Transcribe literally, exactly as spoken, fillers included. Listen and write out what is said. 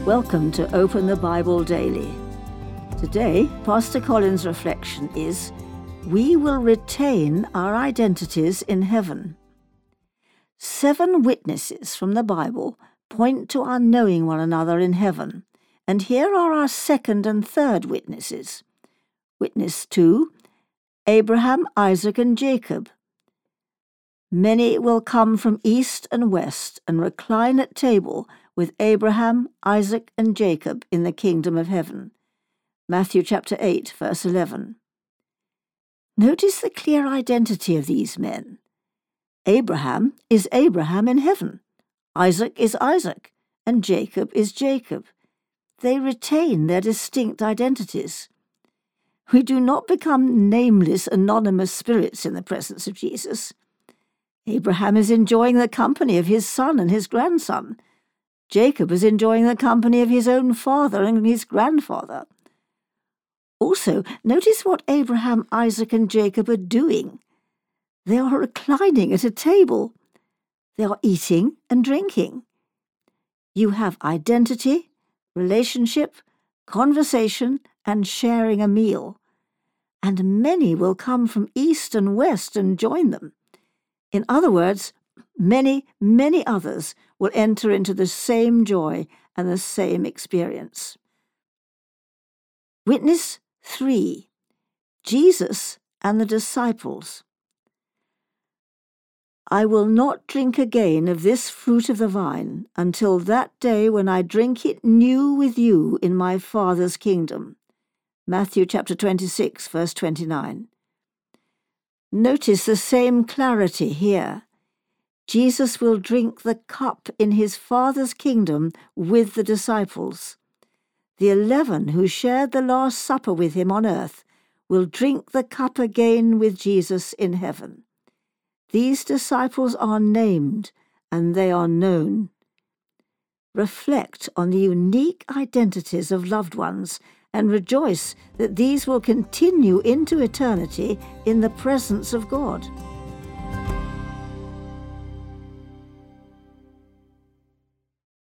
Welcome to Open the Bible Daily. Today, Pastor Colin's reflection is, we will retain our identities in heaven. Seven witnesses from the Bible point to our knowing one another in heaven, and here are our second and third witnesses. Witness two, Abraham, Isaac, and Jacob. Many will come from east and west and recline at table with Abraham, Isaac, and Jacob in the kingdom of heaven. Matthew chapter eight, verse eleven. Notice the clear identity of these men. Abraham is Abraham in heaven, Isaac is Isaac, and Jacob is Jacob. They retain their distinct identities. We do not become nameless, anonymous spirits in the presence of Jesus. Abraham is enjoying the company of his son and his grandson. Jacob is enjoying the company of his own father and his grandfather. Also, notice what Abraham, Isaac, and Jacob are doing. They are reclining at a table. They are eating and drinking. You have identity, relationship, conversation, and sharing a meal. And many will come from east and west and join them. In other words, many, many others will enter into the same joy and the same experience. Witness three, Jesus and the disciples. I will not drink again of this fruit of the vine until that day when I drink it new with you in my Father's kingdom. Matthew chapter twenty-six, verse twenty-nine. Notice the same clarity here. Jesus will drink the cup in his Father's kingdom with the disciples. The eleven who shared the Last Supper with him on earth will drink the cup again with Jesus in heaven. These disciples are named and they are known. Reflect on the unique identities of loved ones and rejoice that these will continue into eternity in the presence of God.